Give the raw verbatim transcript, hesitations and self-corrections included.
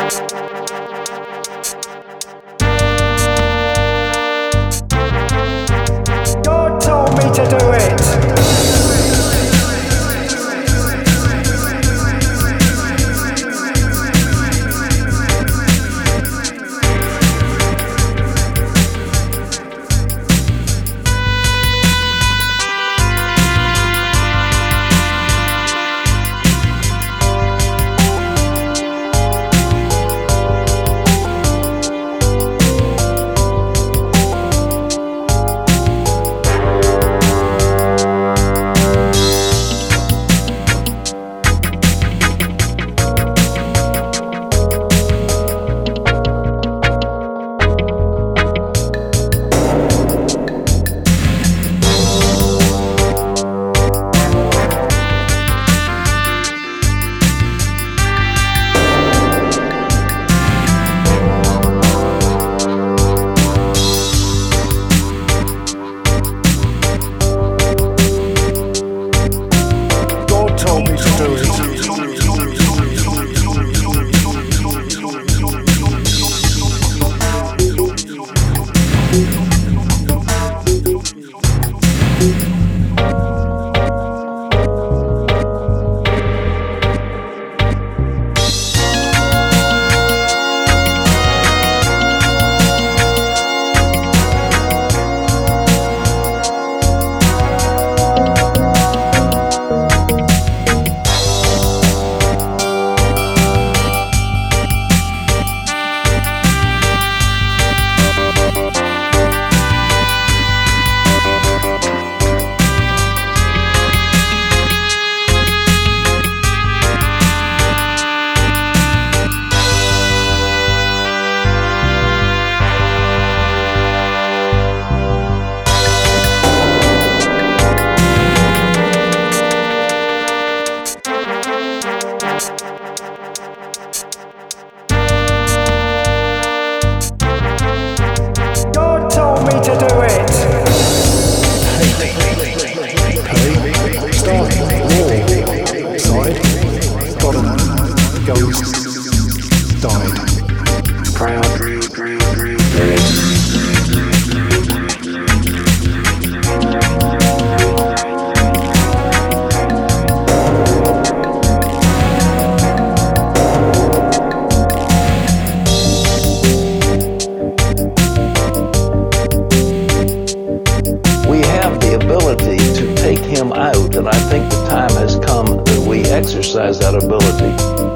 God told me to do it. God told me to do it. Start war side. Got him. Ghost died. Proud. Ability to take him out, and I think the time has come that we exercise that ability.